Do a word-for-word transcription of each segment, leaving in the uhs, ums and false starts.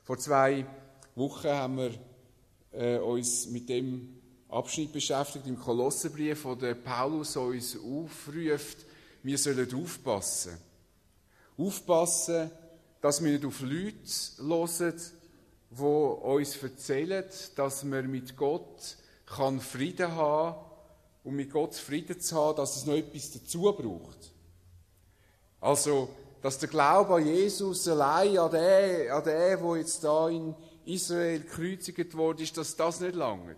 Vor zwei Wochen haben wir äh, uns mit dem Abschnitt beschäftigt im Kolosserbrief, wo der Paulus uns aufruft, wir sollen aufpassen. Aufpassen, dass wir nicht auf Leute hören, die uns erzählen, dass man mit Gott kann Frieden haben kann und mit Gott Frieden zu haben, dass es noch etwas dazu braucht. Also, dass der Glaube an Jesus allein, an den, an den, der jetzt da in Israel gekreuzigt worden ist, dass das nicht langt.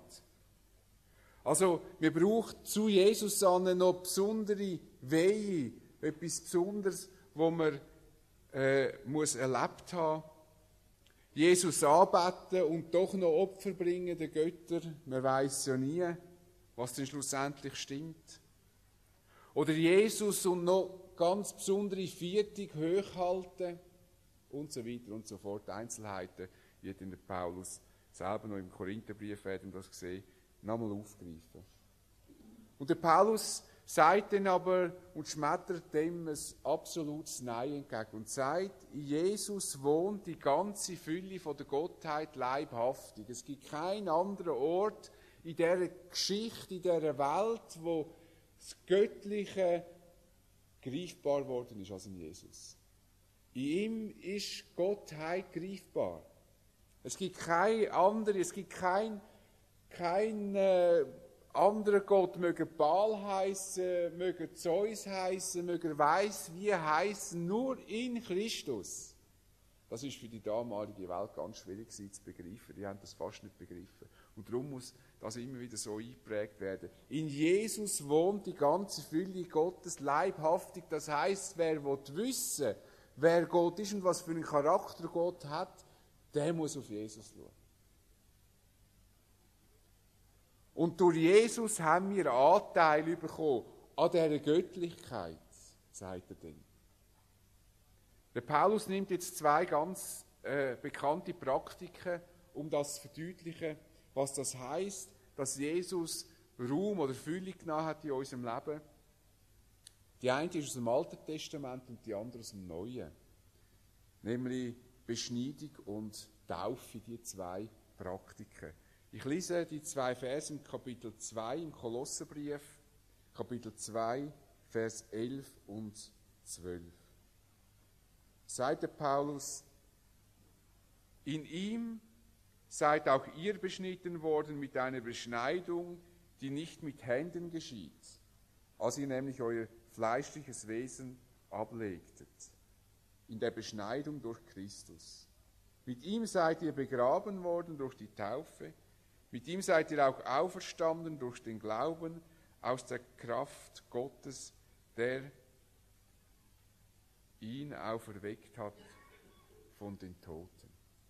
Also, wir brauchen zu Jesus an noch besondere Wege, etwas Besonderes, wo man äh, muss erlebt haben. Jesus anbeten und doch noch Opfer bringen den Göttern. Man weiss ja nie, was denn schlussendlich stimmt. Oder Jesus und noch ganz besondere Viertung hochhalten und so weiter und so fort. Einzelheiten wird in der Paulus selber noch im Korintherbrief, werden das sehen, nochmal aufgreifen. Und der Paulus sagt dann aber und schmettert dem ein absolutes Nein entgegen und sagt, in Jesus wohnt die ganze Fülle von der Gottheit leibhaftig. Es gibt keinen anderen Ort in dieser Geschichte, in dieser Welt, wo das Göttliche greifbar worden ist als in Jesus. In ihm ist Gottheit greifbar. Es gibt keine andere, es gibt kein, kein äh, anderer Gott, möge Baal heißen, möge Zeus heißen, möge weiss wie heißen, nur in Christus. Das ist für die damalige Welt ganz schwierig zu begreifen. Die haben das fast nicht begriffen. Und darum muss das immer wieder so eingeprägt werden. In Jesus wohnt die ganze Fülle Gottes leibhaftig. Das heisst, wer wissen will, wer Gott ist und was für einen Charakter Gott hat, der muss auf Jesus schauen. Und durch Jesus haben wir Anteil bekommen an dieser Göttlichkeit, sagt er dann. Der Paulus nimmt jetzt zwei ganz äh, bekannte Praktiken, um das zu verdeutlichen, was das heisst, dass Jesus Raum oder Fülle genommen hat in unserem Leben. Die eine ist aus dem Alten Testament und die andere aus dem Neuen. Nämlich Beschneidung und Taufe, die zwei Praktiken. Ich lese die zwei Verse im Kapitel zwei im Kolosserbrief, Kapitel zwei, Vers elf und zwölf. Sagt der Paulus, in ihm seid auch ihr beschnitten worden mit einer Beschneidung, die nicht mit Händen geschieht, als ihr nämlich euer fleischliches Wesen ablegtet, in der Beschneidung durch Christus. Mit ihm seid ihr begraben worden durch die Taufe, mit ihm seid ihr auch auferstanden durch den Glauben aus der Kraft Gottes, der ihn auferweckt hat von den Toten.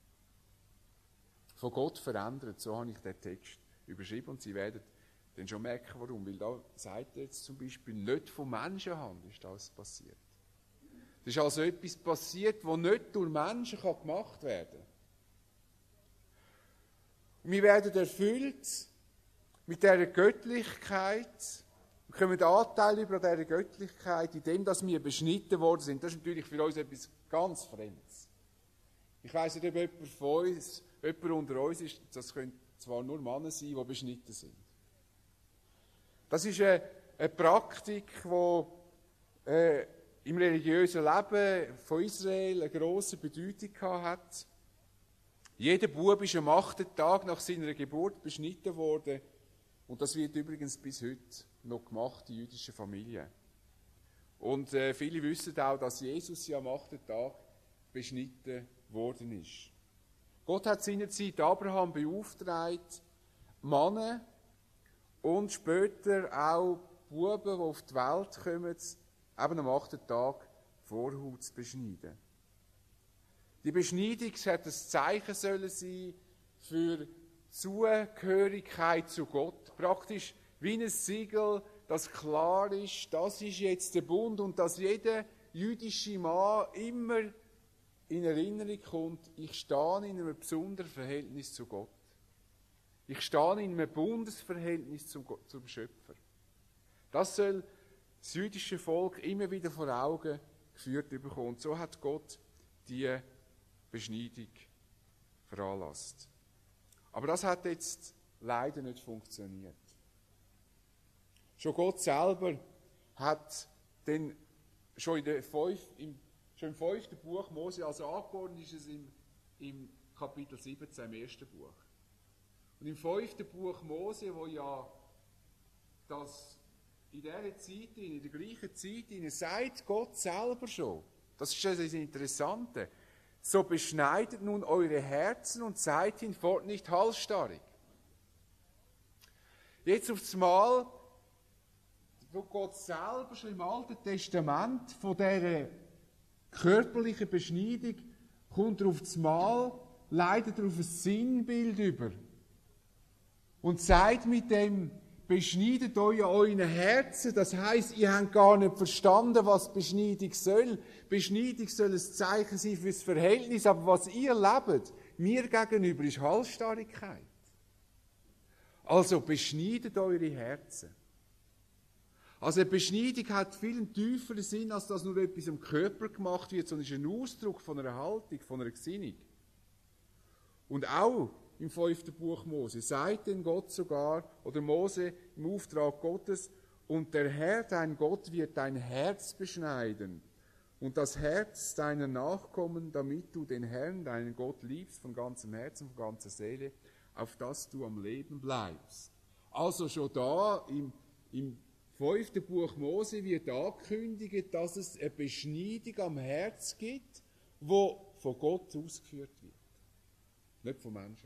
Von Gott verändert, so habe ich den Text überschrieben und Sie werden dann schon merken, warum. Weil da sagt er jetzt zum Beispiel, nicht von Menschenhand ist das passiert. Es ist also etwas passiert, das nicht durch Menschen gemacht werden kann. Und wir werden erfüllt mit dieser Göttlichkeit. Wir bekommen Anteil über diese Göttlichkeit, indem dass wir beschnitten worden sind. Das ist natürlich für uns etwas ganz Fremdes. Ich weiss nicht, ob jemand von uns, jemand unter uns ist, das können zwar nur Männer sein, die beschnitten sind. Das ist eine, eine Praktik, die äh, im religiösen Leben von Israel eine grosse Bedeutung hat. Jeder Bub ist am achten Tag nach seiner Geburt beschnitten worden. Und das wird übrigens bis heute noch gemacht in jüdischen Familien. Und äh, viele wissen auch, dass Jesus ja am achten Tag beschnitten worden ist. Gott hat seinerzeit Abraham beauftragt, Männer und später auch Buben, die auf die Welt kommen, eben am achten Tag Vorhaut zu beschneiden. Die Beschneidung sollte ein Zeichen sollen sein für Zugehörigkeit zu Gott. Praktisch wie ein Siegel, das klar ist, das ist jetzt der Bund und dass jeder jüdische Mann immer in Erinnerung kommt, ich stehe in einem besonderen Verhältnis zu Gott. Ich stehe in einem Bundesverhältnis zum, Gott, zum Schöpfer. Das soll das jüdische Volk immer wieder vor Augen geführt bekommen. Und so hat Gott die Beschneidung veranlasst. Aber das hat jetzt leider nicht funktioniert. Schon Gott selber hat den, schon, in der fünf, im, schon im fünften Buch Mose, also angeordnet ist es im, im Kapitel siebzehn, im ersten Buch. Und im fünften Buch Mose, wo ja das in dieser Zeit, in der gleichen Zeit, sagt Gott selber schon, das ist das Interessante, so beschneidet nun eure Herzen und seid hinfort nicht halsstarrig. Jetzt aufs Mal, wo Gott selber schon im Alten Testament von dieser körperlichen Beschneidung kommt er aufs Mal, leitet er auf ein Sinnbild über und sagt mit dem, beschneidet euch an euren Herzen. Das heisst, ihr habt gar nicht verstanden, was Beschneidung soll. Beschneidung soll ein Zeichen sein für das Verhältnis, aber was ihr lebt, mir gegenüber, ist Halsstarrigkeit. Also beschneidet eure Herzen. Also eine Beschneidung hat viel einen tieferen Sinn, als dass nur etwas am Körper gemacht wird, sondern ist ein Ausdruck von einer Haltung, von einer Gesinnung. Und auch im fünften Buch Mose sagt denn Gott sogar, oder Mose im Auftrag Gottes, und der Herr, dein Gott, wird dein Herz beschneiden und das Herz deiner Nachkommen, damit du den Herrn, deinen Gott, liebst von ganzem Herzen, von ganzer Seele, auf dass du am Leben bleibst. Also schon da im, im fünften Buch Mose wird angekündigt, dass es eine Beschneidung am Herz gibt, die von Gott ausgeführt wird. Nicht vom Menschen.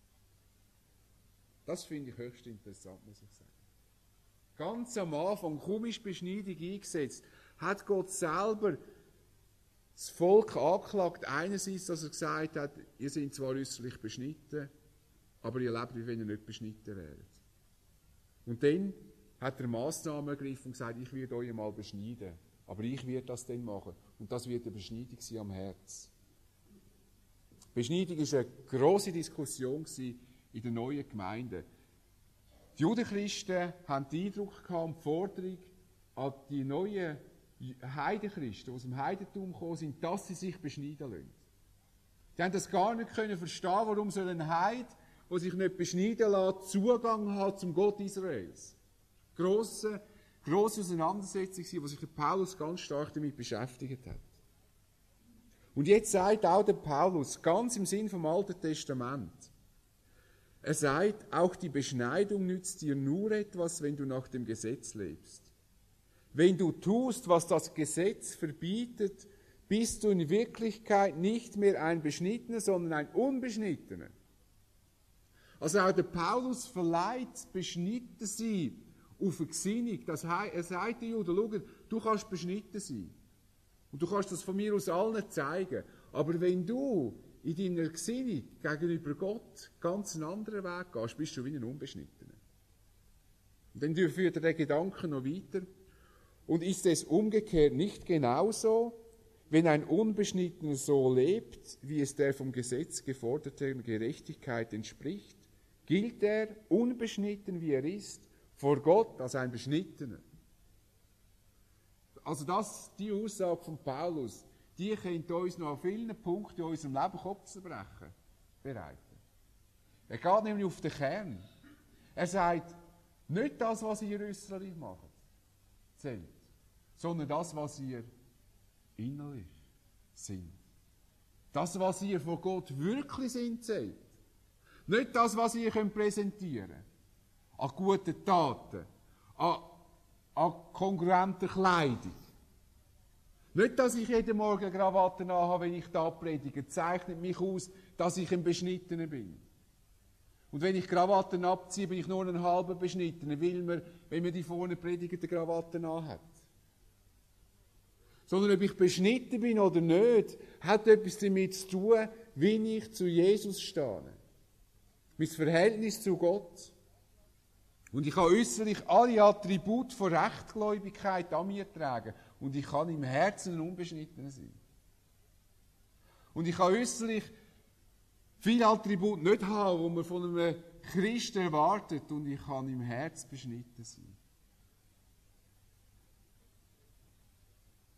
Das finde ich höchst interessant, muss ich sagen. Ganz am Anfang, kaum ist Beschneidung eingesetzt, hat Gott selber das Volk angeklagt. Einerseits, dass er gesagt hat, ihr seid zwar äußerlich beschnitten, aber ihr lebt, wie wenn ihr nicht beschnitten wäret. Und dann hat er Massnahmen ergriffen und gesagt, ich werde euch mal beschneiden. Aber ich werde das dann machen. Und das wird eine Beschneidung sein am Herz. Beschneidung war eine grosse Diskussion in den neuen Gemeinden. Die Judenchristen haben den Eindruck gehabt und die Forderung an die neuen Heidenchristen, die aus dem Heidentum gekommen sind, dass sie sich beschneiden lassen. Die haben das gar nicht können verstehen, warum soll ein Heid, der sich nicht beschneiden lässt, Zugang hat zum Gott Israels. Grosse, grosse Auseinandersetzung, die sich Paulus ganz stark damit beschäftigt hat. Und jetzt sagt auch der Paulus, ganz im Sinn vom Alten Testament, er sagt, auch die Beschneidung nützt dir nur etwas, wenn du nach dem Gesetz lebst. Wenn du tust, was das Gesetz verbietet, bist du in Wirklichkeit nicht mehr ein Beschnittener, sondern ein Unbeschnittener. Also auch der Paulus verleiht beschnitten sein auf eine Gesinnung. Das heißt, er sagt den Juden, schau, du kannst beschnitten sein. Und du kannst das von mir aus allen zeigen. Aber wenn du in deiner Gesinnung gegenüber Gott ganz einen anderen Weg gehst, bist du wie ein Unbeschnittener. Und dann führt er den Gedanken noch weiter. Und ist es umgekehrt nicht genauso, wenn ein Unbeschnittener so lebt, wie es der vom Gesetz geforderten Gerechtigkeit entspricht, gilt er, unbeschnitten wie er ist, vor Gott als ein Beschnittener. Also das, die Aussage von Paulus, die könnte uns noch an vielen Punkten in unserem Leben Kopfzerbrechen bereiten. Er geht nämlich auf den Kern. Er sagt, nicht das, was ihr äußerlich macht, zählt, sondern das, was ihr innerlich sind. Das, was ihr von Gott wirklich sind, zählt. Nicht das, was ihr präsentieren könnt. An guten Taten, an, an kongruenter Kleidung. Nicht, dass ich jeden Morgen Krawatten anhabe, wenn ich da predige, zeichnet mich aus, dass ich ein Beschnittener bin. Und wenn ich Krawatten abziehe, bin ich nur ein halber Beschnittener, weil man, wenn man die vorne predigt, Krawatten anhat. Sondern ob ich beschnitten bin oder nicht, hat etwas damit zu tun, wie ich zu Jesus stehe. Mein Verhältnis zu Gott. Und ich kann äußerlich alle Attribute von Rechtgläubigkeit an mir tragen. Und ich kann im Herzen ein Unbeschnittener sein. Und ich kann äußerlich viele Attribute nicht haben, die man von einem Christen erwartet. Und ich kann im Herzen beschnitten sein.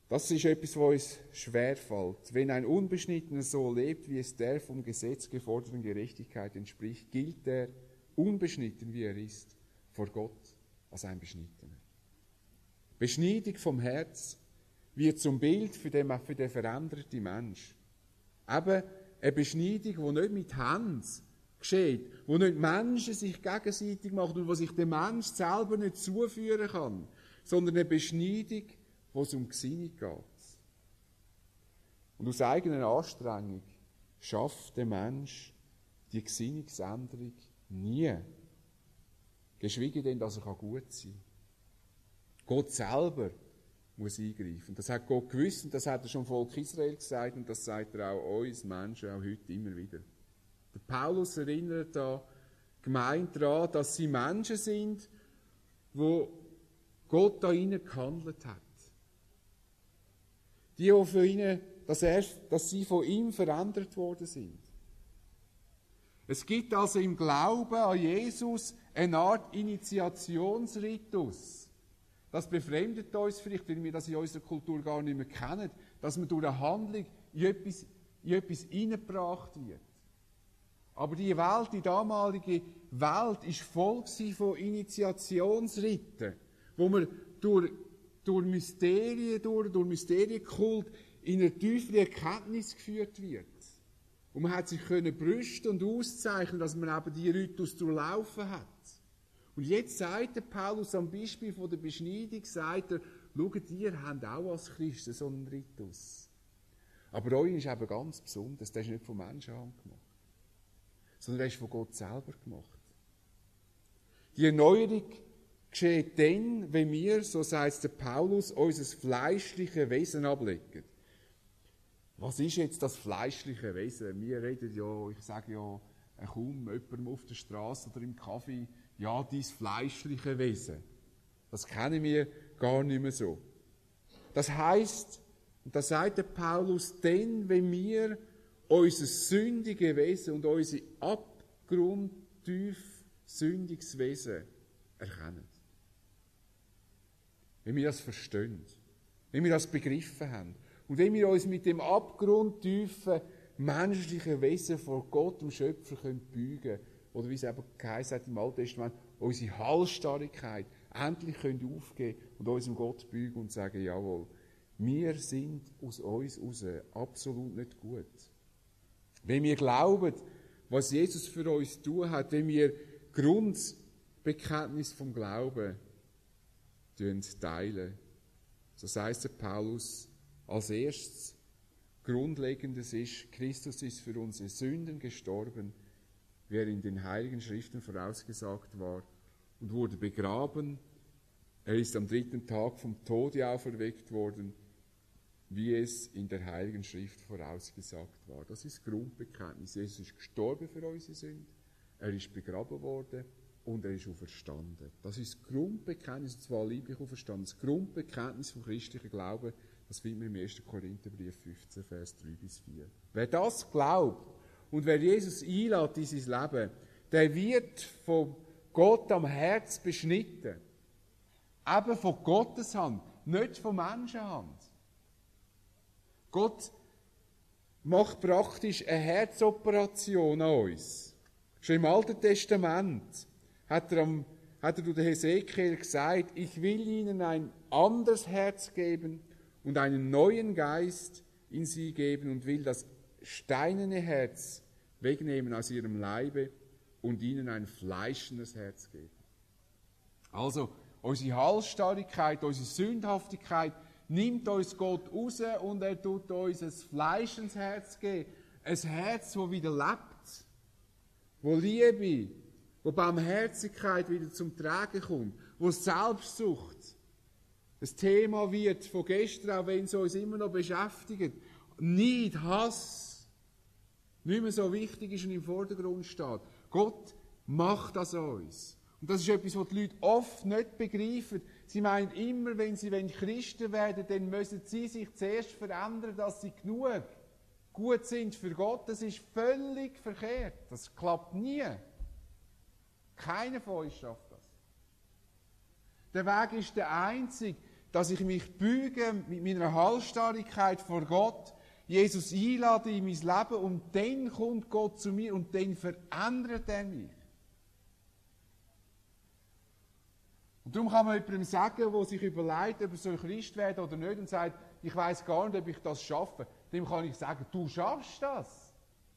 Das ist etwas, was uns schwerfällt. Wenn ein Unbeschnittener so lebt, wie es der vom Gesetz geforderten Gerechtigkeit entspricht, gilt er, unbeschnitten wie er ist, vor Gott als ein Beschnittener. Beschneidung vom Herz wird zum Bild für den, für den veränderten Mensch. Eben eine Beschneidung, die nicht mit Händen geschieht, wo nicht Menschen sich gegenseitig machen und wo sich der Mensch selber nicht zuführen kann, sondern eine Beschneidung, wo es um Gesinnung geht. Und aus eigener Anstrengung schafft der Mensch die Gesinnungsänderung nie. Geschweige denn, dass er gut sein kann. Gott selber muss eingreifen. Das hat Gott gewusst und das hat er schon Volk Israel gesagt und das sagt er auch uns Menschen auch heute immer wieder. Der Paulus erinnert da Gemeinde daran, dass sie Menschen sind, wo Gott da ihnen gehandelt hat. Die, die für ihn, dass, er, dass sie von ihm verändert worden sind. Es gibt also im Glauben an Jesus eine Art Initiationsritus. Das befremdet uns vielleicht, weil wir das in unserer Kultur gar nicht mehr kennen, dass man durch eine Handlung in etwas, in etwas hineingebracht wird. Aber die Welt, die damalige Welt, war voll von Initiationsriten, wo man durch, durch Mysterien, durch, durch Mysterienkult in eine tiefere Erkenntnis geführt wird. Und man hat sich können brüsten und auszeichnen, dass man eben die Ritus durchlaufen hat. Und jetzt sagt der Paulus am Beispiel von der Beschneidung, sagt er, schaut, ihr habt auch als Christen so einen Ritus. Aber euer ist eben ganz besonders, der ist nicht von Menschenhand gemacht, sondern der ist von Gott selber gemacht. Die Erneuerung geschieht dann, wenn wir, so sagt es der Paulus, unser fleischliches Wesen ablegen. Was ist jetzt das fleischliche Wesen? Wir reden ja, ich sage ja kaum jemandem auf der Straße oder im Kaffee, ja, dein fleischliche Wesen. Das kennen wir gar nicht mehr so. Das heisst, und das sagt der Paulus, denn wenn wir unser sündiges Wesen und unser abgrundtief sündiges Wesen erkennen. Wenn wir das verstehen, wenn wir das begriffen haben und wenn wir uns mit dem abgrundtiefen menschlichen Wesen vor Gott, dem Schöpfer, können beugen, oder wie es eben geheißen hat im Alten Testament, unsere Halsstarrigkeit endlich können aufgeben und unserem Gott beugen und sagen, jawohl, wir sind aus uns raus absolut nicht gut. Wenn wir glauben, was Jesus für uns tun hat, wenn wir Grundbekenntnis vom Glauben teilen, so sagt der Paulus, als erstes Grundlegendes ist, Christus ist für unsere Sünden gestorben, wie er in den Heiligen Schriften vorausgesagt war, und wurde begraben. Er ist am dritten Tag vom Tode auferweckt worden, wie es in der Heiligen Schrift vorausgesagt war. Das ist Grundbekenntnis. Jesus ist gestorben für unsere Sünden, er ist begraben worden und er ist auferstanden. Das ist Grundbekenntnis, und zwar lieblich auferstanden. Das Grundbekenntnis vom christlichen Glauben, das finden wir im ersten Korintherbrief fünfzehn, Vers drei bis vier. Wer das glaubt und wer Jesus einlädt in sein Leben, der wird von Gott am Herz beschnitten. Eben von Gottes Hand, nicht von Menschenhand. Gott macht praktisch eine Herzoperation an uns. Schon im Alten Testament hat er, am, hat er durch den Hesekiel gesagt, ich will ihnen ein anderes Herz geben und einen neuen Geist in sie geben und will das steinerne Herz wegnehmen aus ihrem Leibe und ihnen ein fleischendes Herz geben. Also, unsere Halsstarrigkeit, unsere Sündhaftigkeit nimmt uns Gott raus und er tut uns ein fleischendes Herz geben. Ein Herz, das wieder lebt, wo Liebe, wo Barmherzigkeit wieder zum Tragen kommt, wo Selbstsucht ein Thema wird von gestern, auch wenn es uns immer noch beschäftigt. Neid, Hass, nicht mehr so wichtig ist und im Vordergrund steht. Gott macht das uns. Und das ist etwas, was die Leute oft nicht begreifen. Sie meinen immer, wenn sie Christen werden, dann müssen sie sich zuerst verändern, dass sie genug gut sind für Gott. Das ist völlig verkehrt. Das klappt nie. Keiner von uns schafft das. Der Weg ist der einzige, dass ich mich büge mit meiner Halsstarrigkeit vor Gott, Jesus einlade in mein Leben und dann kommt Gott zu mir und dann verändert er mich. Und darum kann man jemandem sagen, der sich überlegt, ob er soll Christ werden oder nicht und sagt, ich weiss gar nicht, ob ich das schaffe. Dem kann ich sagen, du schaffst das.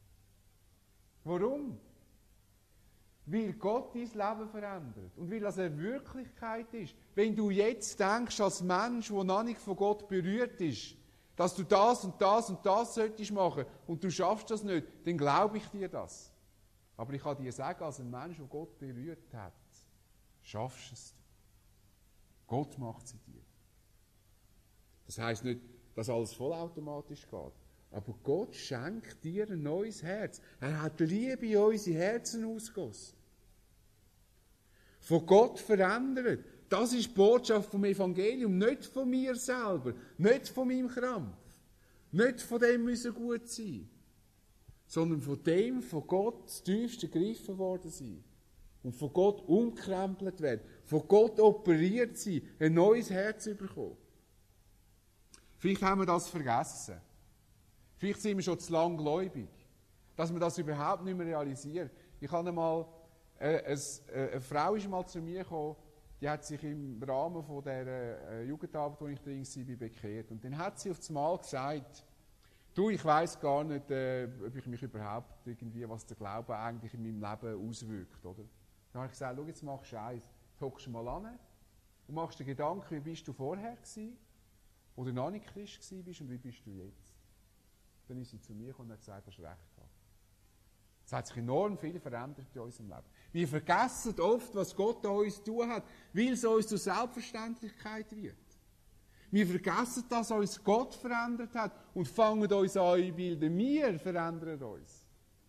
Warum? Weil Gott dein Leben verändert und weil das eine Wirklichkeit ist. Wenn du jetzt denkst, als Mensch, der noch nicht von Gott berührt ist, dass du das und das und das solltest machen und du schaffst das nicht, dann glaube ich dir das. Aber ich kann dir sagen, als ein Mensch, der Gott berührt hat, schaffst du es. Gott macht es in dir. Das heisst nicht, dass alles vollautomatisch geht. Aber Gott schenkt dir ein neues Herz. Er hat Liebe in unsere Herzen ausgegossen. Von Gott verändert. Das ist die Botschaft vom Evangelium. Nicht von mir selber. Nicht von meinem Krampf. Nicht von dem müssen gut sein. Sondern von dem, von Gott das tiefste gegriffen worden sein. Und von Gott umkrempelt werden. Von Gott operiert sein. Ein neues Herz bekommen. Vielleicht haben wir das vergessen. Vielleicht sind wir schon zu lang gläubig, dass wir das überhaupt nicht mehr realisieren. Ich habe einmal, äh, eine, eine Frau ist mal zu mir gekommen, die hat sich im Rahmen von der äh, Jugendarbeit, wo ich drin war, bekehrt. Und dann hat sie auf einmal gesagt, du, ich weiss gar nicht, äh, ob ich mich überhaupt irgendwie, was der Glaube eigentlich in meinem Leben auswirkt, oder? Dann habe ich gesagt, schau, jetzt machst du eins, hockst du mal an und machst dir Gedanken, wie bist du vorher gewesen, oder noch nicht Christ gewesen bist und wie bist du jetzt? Dann ist sie zu mir gekommen und hat gesagt, du hast recht gehabt. Es hat sich enorm viel verändert in unserem Leben. Wir vergessen oft, was Gott an uns tun hat, weil es uns zur Selbstverständlichkeit wird. Wir vergessen, dass uns Gott verändert hat und fangen uns an einzubilden, wir verändern uns.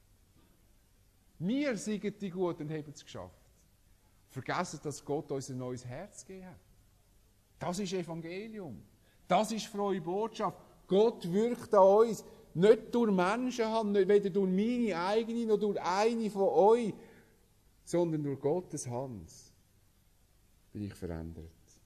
Wir sind die Guten und haben es geschafft. Vergessen, dass Gott uns ein neues Herz gegeben hat. Das ist Evangelium. Das ist frohe Botschaft. Gott wirkt an uns. Nicht durch Menschenhand, nicht weder durch meine eigene noch durch eine von euch, sondern durch Gottes Hand bin ich verändert.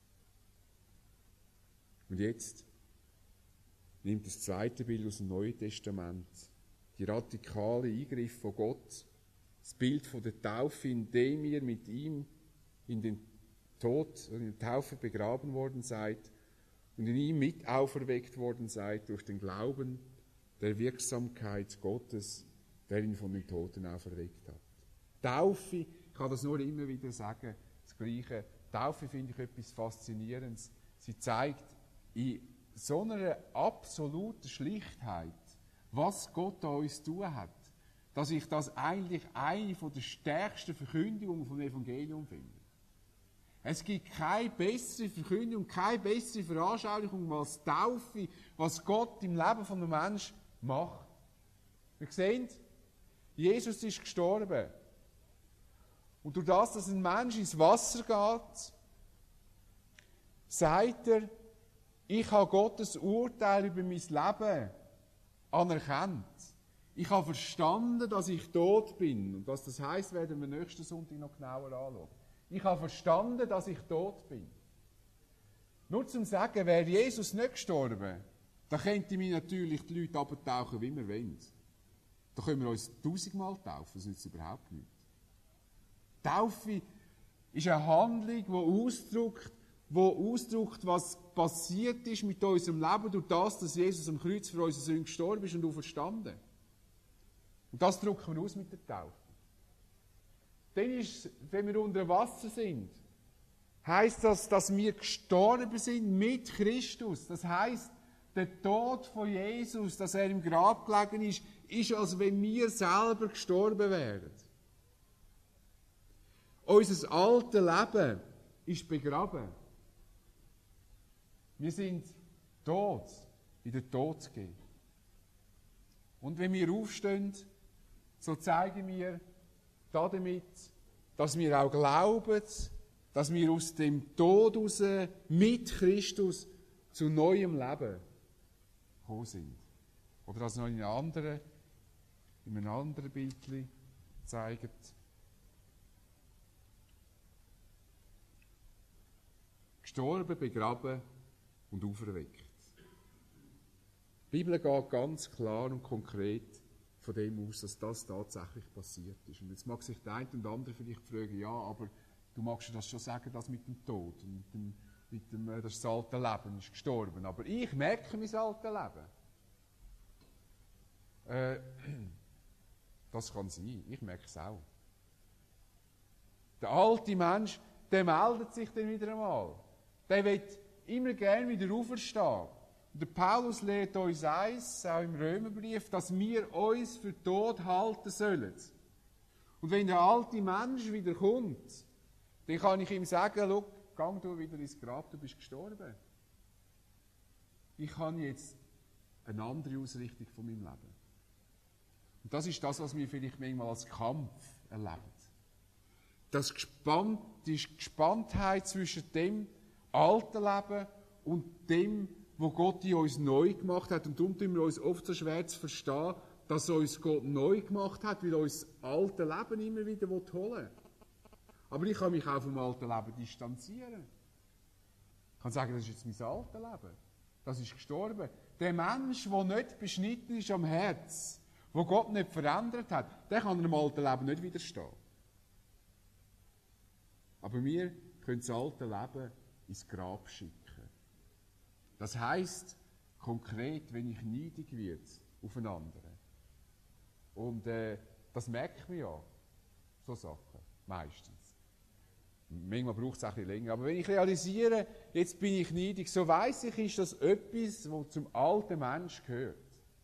Und jetzt nimmt das zweite Bild aus dem Neuen Testament, die radikale Eingriff von Gott, das Bild von der Taufe, in dem ihr mit ihm in den Tod, in der Taufe begraben worden seid und in ihm mit auferweckt worden seid durch den Glauben der Wirksamkeit Gottes, der ihn von den Toten auferweckt hat. Taufe, ich kann das nur immer wieder sagen, das Gleiche. Taufe finde ich etwas Faszinierendes. Sie zeigt in so einer absoluten Schlichtheit, was Gott an uns zu tun hat, dass ich das eigentlich eine der stärksten Verkündigungen vom Evangelium finde. Es gibt keine bessere Verkündigung, keine bessere Veranschaulichung als Taufe, was Gott im Leben von einem Menschen macht. Wir sehen, Jesus ist gestorben. Und durch das, dass ein Mensch ins Wasser geht, sagt er, ich habe Gottes Urteil über mein Leben anerkannt. Ich habe verstanden, dass ich tot bin. Und was das heisst, werden wir nächsten Sonntag noch genauer anschauen. Ich habe verstanden, dass ich tot bin. Nur zum Sagen, wäre Jesus nicht gestorben, dann könnte mich natürlich die Leute abtauchen, wie wir wollen. Da können wir uns tausendmal taufen, das nützt überhaupt nichts. Taufe ist eine Handlung, die ausdrückt, die ausdrückt, was passiert ist mit unserem Leben durch das, dass Jesus am Kreuz für unsere Sünden gestorben ist und auferstanden. Und das drücken wir aus mit der Taufe. Dann ist, wenn wir unter Wasser sind, heisst das, dass wir gestorben sind mit Christus. Das heisst, der Tod von Jesus, dass er im Grab gelegen ist, ist, als wenn wir selber gestorben wären. Unser altes Leben ist begraben. Wir sind tot, in den Tod gegeben. Und wenn wir aufstehen, so zeigen wir damit, dass wir auch glauben, dass wir aus dem Tod heraus mit Christus zu neuem Leben gekommen sind. Oder das noch in einem anderen, in einem anderen Bild zeigt. Gestorben, begraben und auferweckt. Die Bibel geht ganz klar und konkret von dem aus, dass das tatsächlich passiert ist. Und jetzt mag sich der eine und andere vielleicht fragen, ja, aber du magst ja das schon sagen, das mit dem Tod, und mit dem, mit dem, das, das alte Leben ist gestorben. Aber ich merke mein altes Leben. Äh, das kann sein, ich merke es auch. Der alte Mensch, der meldet sich dann wieder einmal. Der will immer gerne wieder auferstehen. Und der Paulus lehrt uns eins, auch im Römerbrief, dass wir uns für tot halten sollen. Und wenn der alte Mensch wieder kommt, dann kann ich ihm sagen, schau, geh du wieder ins Grab, du bist gestorben. Ich habe jetzt eine andere Ausrichtung von meinem Leben. Und das ist das, was wir vielleicht manchmal als Kampf erleben. Das Gespannt, die Gespanntheit zwischen dem alten Leben und dem, wo Gott in uns neu gemacht hat. Und darum tun wir uns oft so schwer zu verstehen, dass uns Gott neu gemacht hat, weil uns das alte Leben immer wieder holen will. Aber ich kann mich auch vom alten Leben distanzieren. Ich kann sagen, das ist jetzt mein altes Leben. Das ist gestorben. Der Mensch, der nicht beschnitten ist am Herz, wo Gott nicht verändert hat, der kann dem alten Leben nicht widerstehen. Aber wir können das alte Leben ins Grab schicken. Das heisst, konkret, wenn ich neidig werde auf einen anderen. Und äh, das merkt man ja, so Sachen, meistens. Manchmal braucht es auch ein bisschen länger. Aber wenn ich realisiere, jetzt bin ich neidig, so weiss ich, ist das etwas, was zum alten Mensch gehört.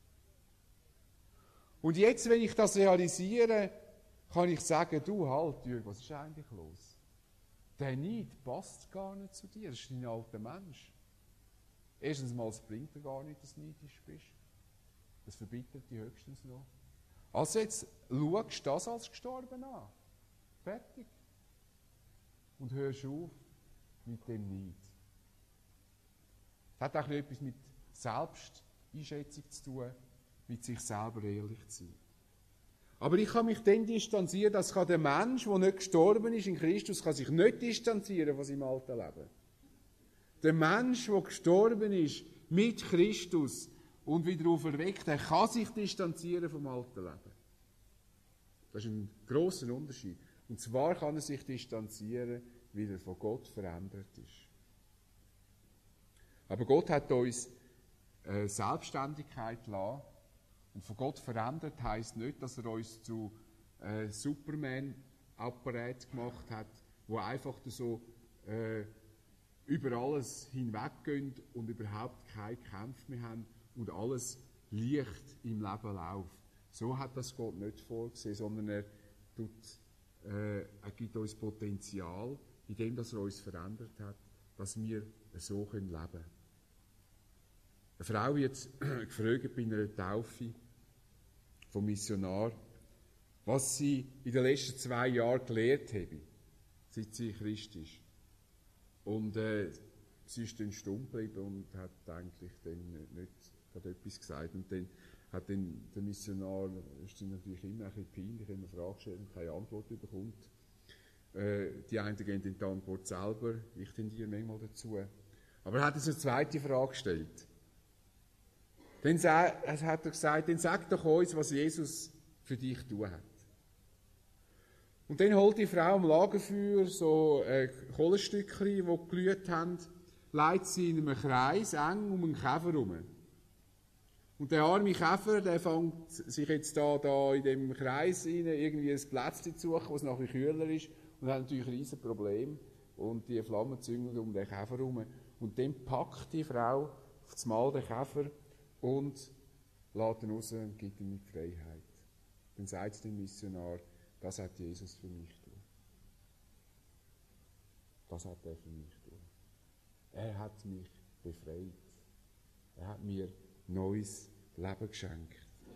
Und jetzt, wenn ich das realisiere, kann ich sagen, du halt, Jürg, was ist eigentlich los? Der Neid passt gar nicht zu dir, das ist dein alter Mensch. Erstens mal, es bringt dir gar nicht, dass du neidisch bist. Das verbittet dich höchstens noch. Also jetzt schaust du das als gestorben an. Fertig. Und hörst auf mit dem Neid. Das hat auch etwas mit Selbsteinschätzung zu tun, mit sich selber ehrlich zu sein. Aber ich kann mich dann distanzieren, dass der Mensch, der nicht gestorben ist in Christus, kann sich nicht distanzieren von seinem alten Leben. Der Mensch, der gestorben ist mit Christus und wieder auferweckt, der kann sich distanzieren vom alten Leben. Das ist ein grosser Unterschied. Und zwar kann er sich distanzieren, weil er von Gott verändert ist. Aber Gott hat uns äh, Selbstständigkeit gelassen. Und von Gott verändert heisst nicht, dass er uns zu äh, Superman-Apparat gemacht hat, wo einfach so äh, über alles hinweggehen und überhaupt keinen Kampf mehr haben und alles leicht im Leben läuft. So hat das Gott nicht vorgesehen, sondern er, tut, äh, er gibt uns Potenzial, indem dass er uns verändert hat, dass wir so leben können. Eine Frau wird gefragt bei einer Taufe vom Missionar, was sie in den letzten zwei Jahren gelernt habe, seit sie Christ ist. Und äh, sie ist dann stumm geblieben und hat eigentlich dann nicht, nicht gerade etwas gesagt. Und dann hat dann der Missionar, ist dann natürlich immer ein bisschen peinlich, wenn man Fragen stellt und keine Antwort bekommt. Äh, die einen geben dann die Antwort selber, ich tendiere manchmal dazu. Aber er hat uns eine zweite Frage gestellt. Dann hat er gesagt, dann sag doch uns, was Jesus für dich tun hat. Und dann holt die Frau am Lagerfeuer so äh, Kohlenstückchen, die geglüht haben, legt sie in einem Kreis eng um einen Käfer herum. Und der arme Käfer, der fängt sich jetzt da, da in dem Kreis rein, irgendwie ein Plätzchen zu suchen, was nachher kühler ist, und hat natürlich ein riesiges Problem. Und die Flammen züngeln um den Käfer herum. Und dann packt die Frau auf das Mal den Käfer und lässt ihn raus und gibt ihm die Freiheit. Dann sagt sie dem Missionar, das hat Jesus für mich getan. Das hat er für mich getan. Er hat mich befreit. Er hat mir neues Leben geschenkt.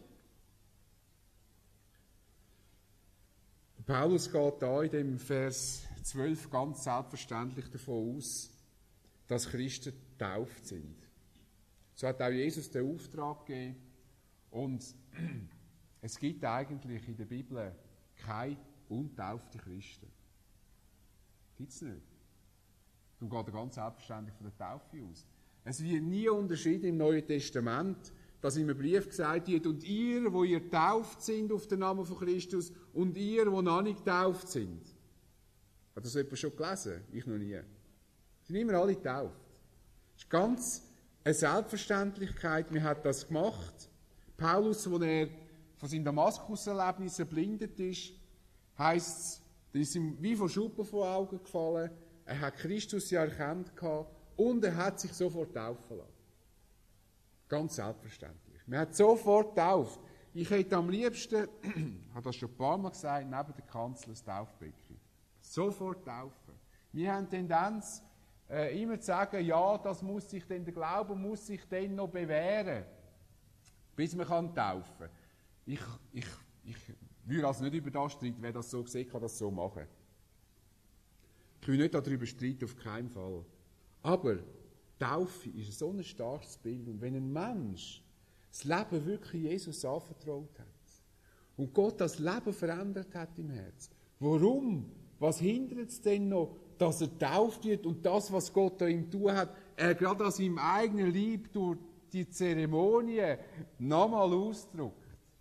Paulus geht da in dem Vers zwölf ganz selbstverständlich davon aus, dass Christen getauft sind. So hat auch Jesus den Auftrag gegeben. Und es gibt eigentlich in der Bibel keine untauften Christen. Gibt es nicht. Darum geht er ganz selbstverständlich von der Taufe aus. Es wird nie unterschieden im Neuen Testament, dass in einem Brief gesagt wird, und ihr, wo ihr getauft sind auf den Namen von Christus, und ihr, wo noch nicht getauft sind. Hat das jemand schon gelesen? Ich noch nie. Sind immer alle getauft. Das ist ganz eine Selbstverständlichkeit. Man hat das gemacht. Paulus, als er von seinem Damaskus-Erlebnis erblindet ist, heisst es, da ist ihm wie von Schuppen von Augen gefallen. Er hat Christus ja erkannt gehabt und er hat sich sofort taufen lassen. Ganz selbstverständlich. Man hat sofort getauft. Ich hätte am liebsten, ich habe das schon ein paar Mal gesagt, neben der Kanzel ein Taufbecken. Sofort taufen. Wir haben die Tendenz, äh, immer zu sagen, ja, das muss sich denn, der Glaube muss sich dann noch bewähren, bis man kann taufen. Ich, ich, ich würde also nicht über das streiten, wer das so sieht, kann das so machen. Ich will nicht darüber streiten, auf keinen Fall. Aber Taufe ist so ein starkes Bild. Und wenn ein Mensch das Leben wirklich Jesus anvertraut hat und Gott das Leben verändert hat im Herz, warum? Was hindert es denn noch, dass er getauft wird und das, was Gott an ihm tun hat, er gerade an seinem eigenen Leib durch die Zeremonie nochmal ausdrückt?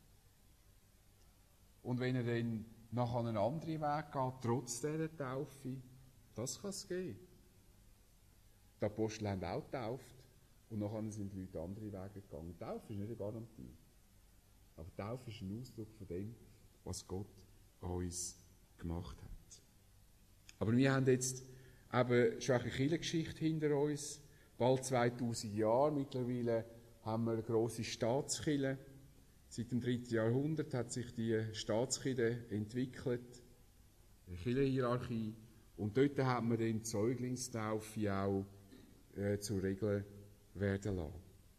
Und wenn er dann nachher einen anderen Weg geht, trotz dieser Taufe, das kann es geben. Die Apostel haben auch getauft und nachher sind die Leute andere Wege gegangen. Taufe ist nicht eine Garantie. Aber Taufe ist ein Ausdruck von dem, was Gott an uns gemacht hat. Aber wir haben jetzt eben schon eine Kirchengeschichte hinter uns. Bald zweitausend Jahre. Mittlerweile haben wir eine grosse Staatskirche. Seit dem dritten Jahrhundert hat sich die Staatskirche entwickelt. Eine Kirchenhierarchie. Und dort hat man den Säuglingstaufe auch äh, zur Regel werden lassen.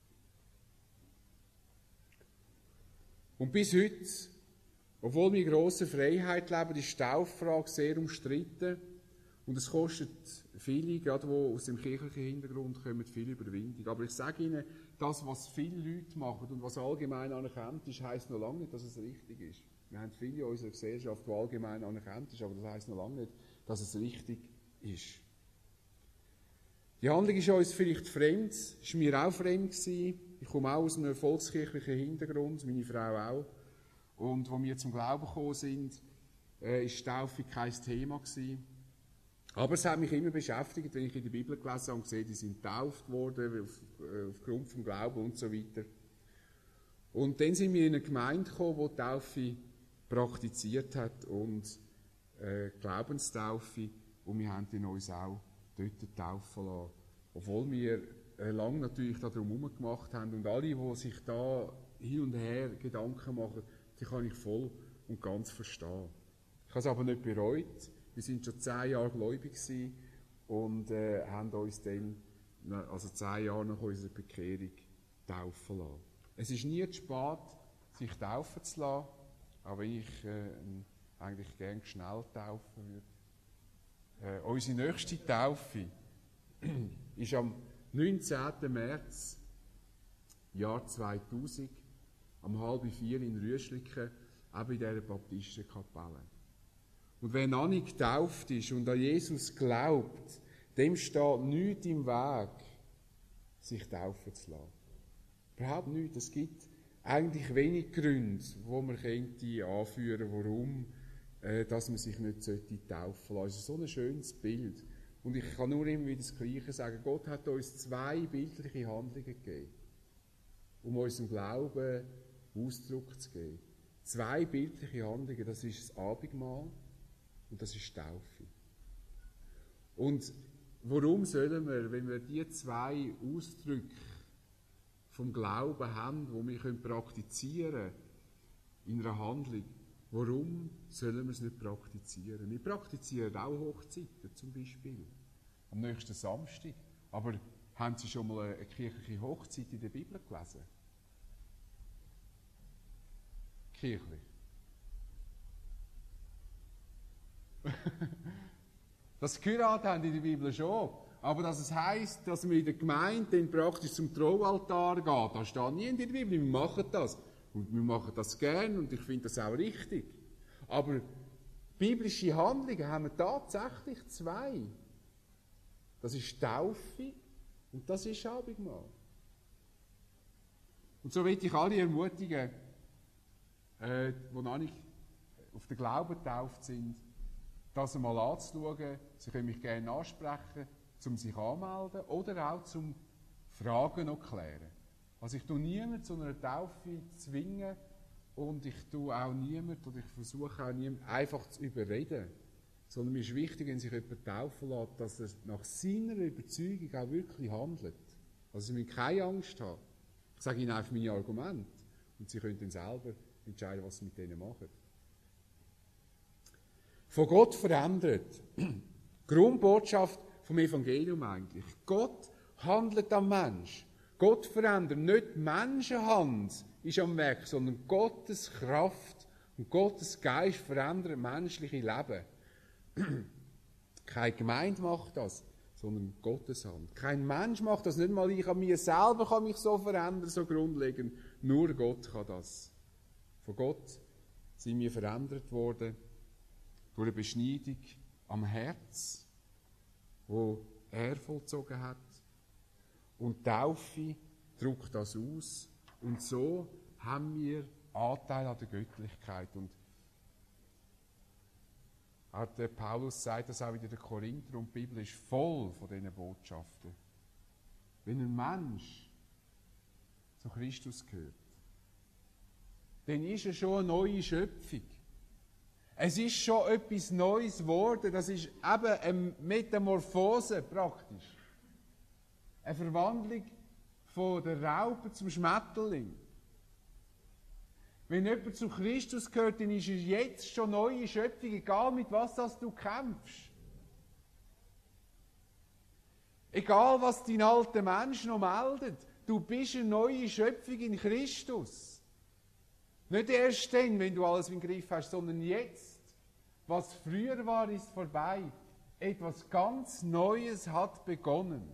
Und bis heute, obwohl wir in grosser Freiheit leben, ist die Tauffrage sehr umstritten. Und es kostet viele, gerade die aus dem kirchlichen Hintergrund kommen, viel Überwindung. Aber ich sage Ihnen, das, was viele Leute machen und was allgemein anerkannt ist, heisst noch lange nicht, dass es richtig ist. Wir haben viele in unserer Gesellschaft, die allgemein anerkannt ist, aber das heisst noch lange nicht, dass es richtig ist. Die Handlung ist uns vielleicht fremd, ist mir auch fremd gewesen. Ich komme auch aus einem volkskirchlichen Hintergrund, meine Frau auch. Und als wir zum Glauben gekommen sind, äh, ist Taufe kein Thema gewesen. Aber es hat mich immer beschäftigt, wenn ich in der Bibel gelesen habe und gesehen, die sind getauft worden auf, äh, aufgrund vom Glauben und so weiter. Und dann sind wir in eine Gemeinde gekommen, die Taufe praktiziert hat und äh, Glaubenstaufe, und wir haben in uns auch dort taufen lassen. Obwohl wir äh, lange natürlich darum herum gemacht haben und alle, die sich da hin und her Gedanken machen, die kann ich voll und ganz verstehen. Ich habe es aber nicht bereut. Wir sind schon zehn Jahre gläubig gewesen und äh, haben uns dann, also zehn Jahre nach unserer Bekehrung, taufen lassen. Es ist nie zu spät, sich taufen zu lassen, auch wenn ich äh, eigentlich gerne schnell taufen würde. Äh, unsere nächste Taufe ist am neunzehnten März, Jahr zweitausend, um halb vier in Rüschliken, eben in dieser Baptistenkapelle. Und wer noch nicht getauft ist und an Jesus glaubt, dem steht nichts im Weg, sich taufen zu lassen. Überhaupt nichts. Es gibt eigentlich wenig Gründe, wo man könnte anführen, warum äh, dass man sich nicht taufen lassen sollte. Es ist so ein schönes Bild. Und ich kann nur immer wieder das Gleiche sagen. Gott hat uns zwei bildliche Handlungen gegeben, um unserem Glauben Ausdruck zu geben. Zwei bildliche Handlungen, das ist das Abendmahl und das ist Taufe. Und warum sollen wir, wenn wir diese zwei Ausdrücke vom Glauben haben, die wir praktizieren können in einer Handlung, warum sollen wir es nicht praktizieren? Wir praktizieren auch Hochzeiten zum Beispiel, am nächsten Samstag. Aber haben Sie schon mal eine kirchliche Hochzeit in der Bibel gelesen? Kirchlich. Das Heirat haben in der Bibel schon. Aber dass es heisst, dass man in der Gemeinde dann praktisch zum Traualtar geht, das steht nie in der Bibel. Wir machen das. Und wir machen das gern und ich finde das auch richtig. Aber biblische Handlungen haben wir tatsächlich zwei. Das ist Taufe Und das ist Abendmahl. Und so will ich alle ermutigen, äh, die noch nicht auf den Glauben getauft sind, das einmal anzuschauen. Sie können mich gerne ansprechen, um sich anzumelden oder auch zum Fragen noch klären. Also ich tue niemanden zu einer Taufe zwingen und ich tue auch niemanden, oder ich versuche auch niemanden einfach zu überreden. Sondern mir ist wichtig, wenn sich jemand taufen lässt, dass er nach seiner Überzeugung auch wirklich handelt. Also sie müssen keine Angst haben. Ich sage ihnen einfach meine Argumente und sie können dann selber entscheiden, was sie mit denen machen. Von Gott verändert. Grundbotschaft vom Evangelium eigentlich. Gott handelt am Mensch. Gott verändert. Nicht die Menschenhand ist am Werk, sondern Gottes Kraft und Gottes Geist verändert menschliche Leben. Keine Gemeinde macht das, sondern Gottes Hand. Kein Mensch macht das, nicht mal ich an mir selber kann mich so verändern, so grundlegend. Nur Gott kann das. Von Gott sind wir verändert worden durch eine Beschneidung am Herz, wo er vollzogen hat. Und die Taufe drückt das aus. Und so haben wir Anteil an der Göttlichkeit. Und auch der Paulus sagt das auch wieder der Korinther, und die Bibel ist voll von diesen Botschaften. Wenn ein Mensch zu Christus gehört, dann ist er schon eine neue Schöpfung. Es ist schon etwas Neues geworden. Das ist eben eine Metamorphose praktisch. Eine Verwandlung von der Raupe zum Schmetterling. Wenn jemand zu Christus gehört, dann ist er jetzt schon neue Schöpfung, egal mit was das du kämpfst. Egal was dein alter Mensch noch meldet, du bist eine neue Schöpfung in Christus. Nicht erst dann, wenn du alles im Griff hast, sondern jetzt. Was früher war, ist vorbei. Etwas ganz Neues hat begonnen.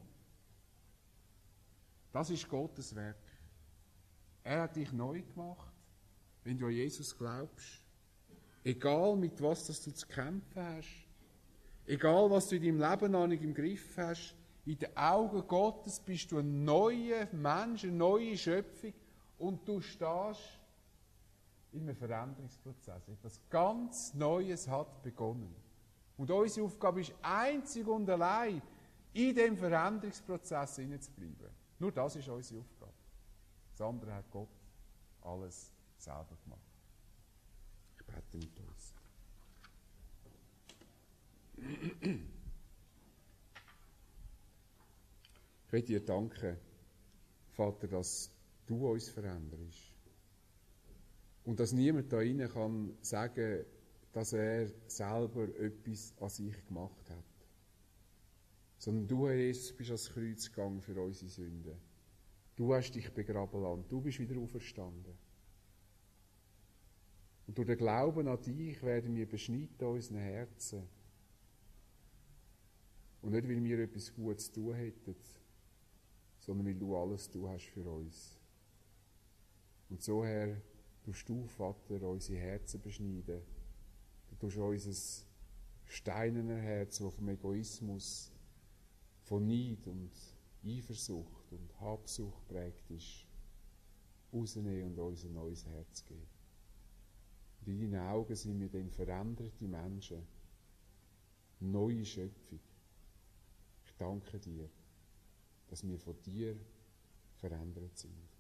Das ist Gottes Werk. Er hat dich neu gemacht, wenn du an Jesus glaubst. Egal mit was das du zu kämpfen hast, egal was du in deinem Leben noch nicht im Griff hast, in den Augen Gottes bist du ein neuer Mensch, eine neue Schöpfung und du stehst in einem Veränderungsprozess. Etwas ganz Neues hat begonnen. Und unsere Aufgabe ist einzig und allein, in diesem Veränderungsprozess hineinzubleiben. Nur das ist unsere Aufgabe. Das andere hat Gott alles selber gemacht. Ich bete mit uns. Ich möchte dir danken, Vater, dass du uns veränderst. Und dass niemand da rein kann sagen, dass er selber etwas an sich gemacht hat. Sondern du, Herr Jesus, bist ans Kreuz gegangen für unsere Sünden. Du hast dich begraben lassen. Du bist wieder auferstanden. Und durch den Glauben an dich werden wir beschneiden in unseren Herzen. Und nicht, weil wir etwas Gutes zu tun hätten, sondern weil du alles du hast für uns. Und so, Herr, tust du, Vater, unsere Herzen beschneiden. Du tust unser steinernes Herz, das vom Egoismus, von Neid und Eifersucht und Habsucht prägt ist, rausnehmen und uns ein neues Herz geben. Und in deinen Augen sind wir dann veränderte Menschen, neue Schöpfung. Ich danke dir, dass wir von dir verändert sind.